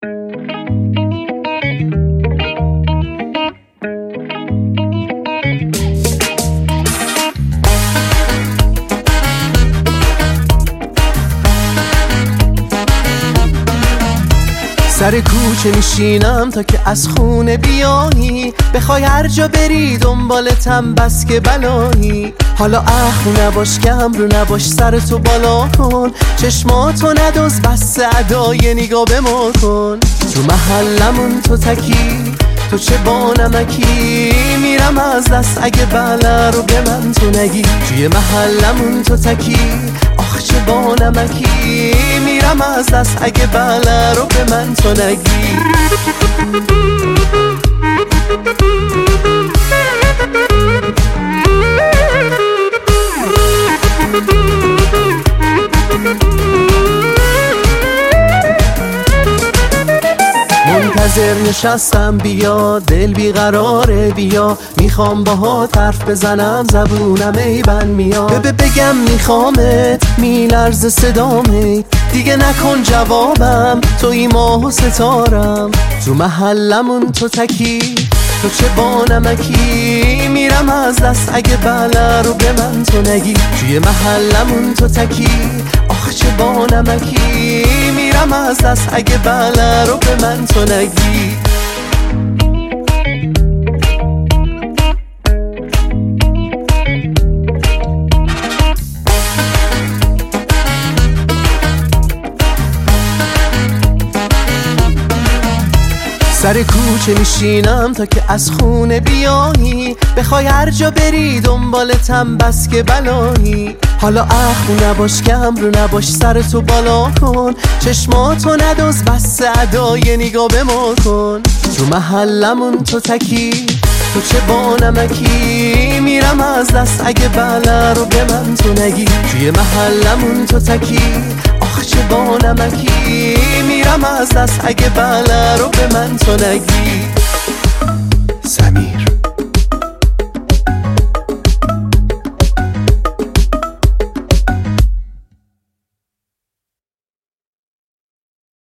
سر کوچه میشینم تا که از خونه بیایی، بخوای هر جا بری دنبالتم بس که بلایی. حالا اخو نباش، کم رو نباش، سرتو بالا کن، چشماتو ندوز، بس ادای نگاه به ما کن. تو محلمون تو تکی، تو چه با نمکی، میرم از دست اگه بله رو به من تو نگی. توی محلمون تو تکی، آخ چه با نمکی، میرم از دست اگه بله رو به من تو نگی. منتظر نشستم بیا، دل بیقراره بیا، میخوام باهات حرف بزنم زبونم ایبن میاد. بگم میخوامت، میلرزه صدامه، دیگه نکن جوابم، توی ماه و ستارم. تو محلمون تو تکی، تو چه با نمکی، میرم از دست اگه بله رو به من تو نگی. توی محلمون تو تکی، آخ چه با نمکی، میرم از دست اگه بله رو به من تو نگی. سر کوچه میشینم تا که از خونه بیایی، بخوای هر جا بری دنبالتم بس که بلایی. حالا اخو نباش، کم رو نباش، سرتو بالا کن، چشماتو ندوز، بس ادای نگاه به ما کن. تو محلمون تو تکی، تو چه با نمکی، میرم از دست اگه بله رو به من تو نگی. توی محلمون تو تکی، آخ چه با نمکی، میرم از دست اگه بله رو به من تو نگی. سمیر